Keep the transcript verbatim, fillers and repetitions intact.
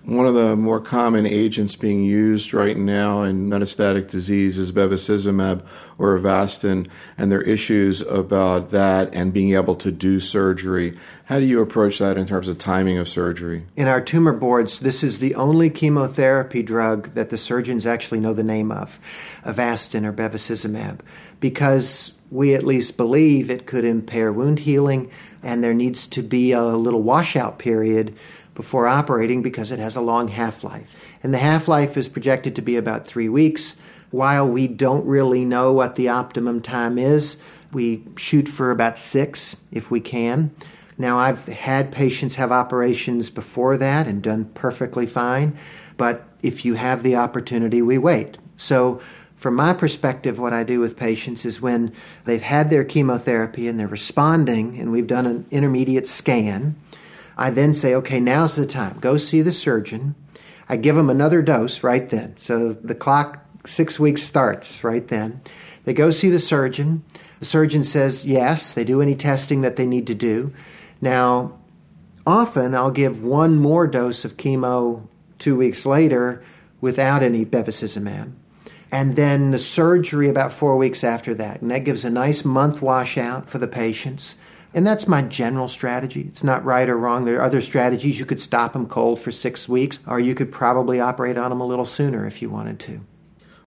One of the more common agents being used right now in metastatic disease is bevacizumab or Avastin, and there are issues about that and being able to do surgery. How do you approach that in terms of timing of surgery? In our tumor boards, this is the only chemotherapy drug that the surgeons actually know the name of, Avastin or bevacizumab, because we at least believe it could impair wound healing, and there needs to be a little washout period before operating because it has a long half-life. And the half-life is projected to be about three weeks. While we don't really know what the optimum time is, we shoot for about six if we can. Now, I've had patients have operations before that and done perfectly fine, but if you have the opportunity, we wait. So from my perspective, what I do with patients is when they've had their chemotherapy and they're responding and we've done an intermediate scan, I then say, okay, now's the time. Go see the surgeon. I give them another dose right then. So the clock, six weeks starts right then. They go see the surgeon. The surgeon says yes. They do any testing that they need to do. Now, often I'll give one more dose of chemo two weeks later without any bevacizumab. And then the surgery about four weeks after that. And that gives a nice month washout for the patients. And that's my general strategy. It's not right or wrong. There are other strategies. You could stop them cold for six weeks, or you could probably operate on them a little sooner if you wanted to.